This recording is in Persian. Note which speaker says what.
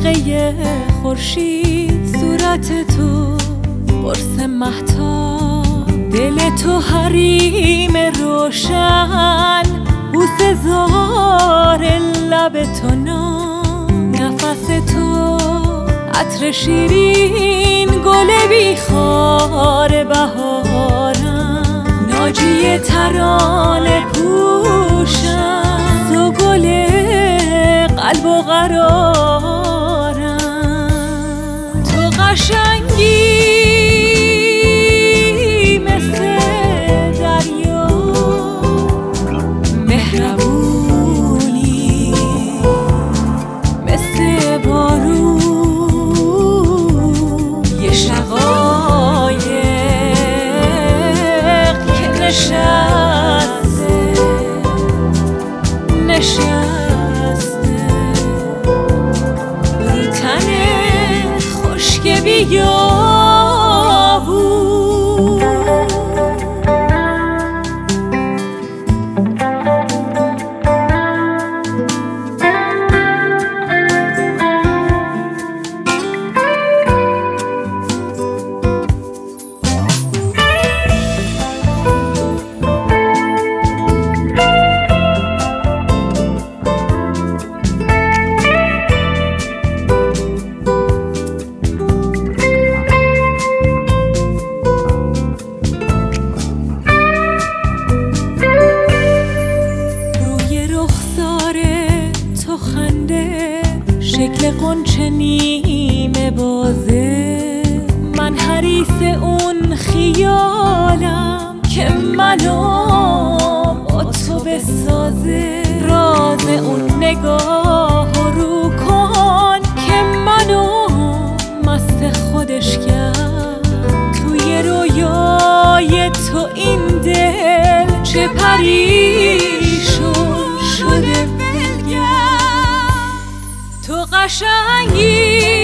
Speaker 1: حلقه خورشید، صورت تو قرص مهتاب، دل تو حریم روشن، بوسه زار لب تو نام، نفس تو عطر شیرین، گل بیخار بهارم، ناجی ترانه پوشم، تو گل قلب و قرارم. تو قشنگی مثل دریا، مهربونی مثل بارون، یه شقایق که نشسته رو تن خشک بیابون. شکل قنچه نیمه بازه، من حریص اون خیالم که منو با تو بسازه، راز اون نگاه رو کن که منو مست خودش کرد، توی رویای تو این دل چه پریشون شده. تو قشنگی